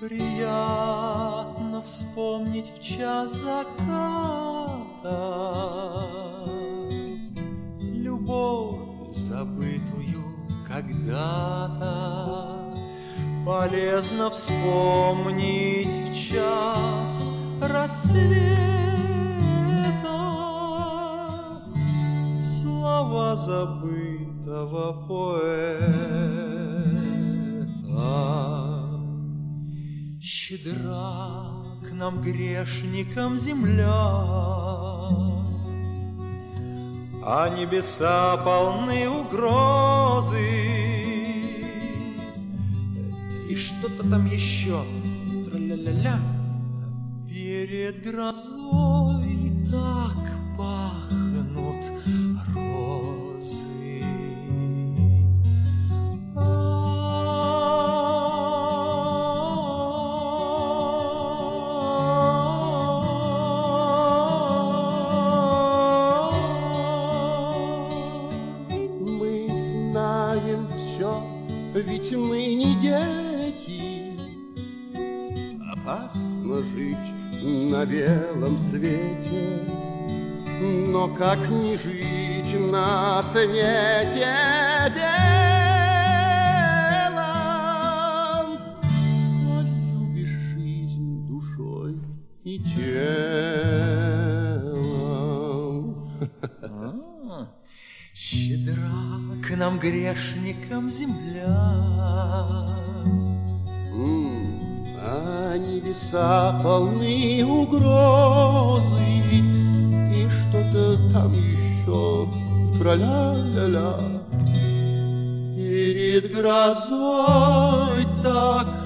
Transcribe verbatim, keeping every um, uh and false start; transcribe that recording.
Приятно вспомнить в час заката любовь, забытую когда-то. Полезно вспомнить в час рассвета слова забытого поэта. Щедра к нам, грешникам, земля, а небеса полны угрозы. И что-то там еще, тра-ля-ля-ля. Перед грозой так пахнут розы. Мы знаем все, ведь мы не дети. Опасно жить на белом свете, но как не жить на свете белом, коль любишь жизнь душой и телом. Щедра к нам, грешникам, земля, а небеса полны угрозы. И что-то там еще, тра-ля-ля-ля. Перед грозой так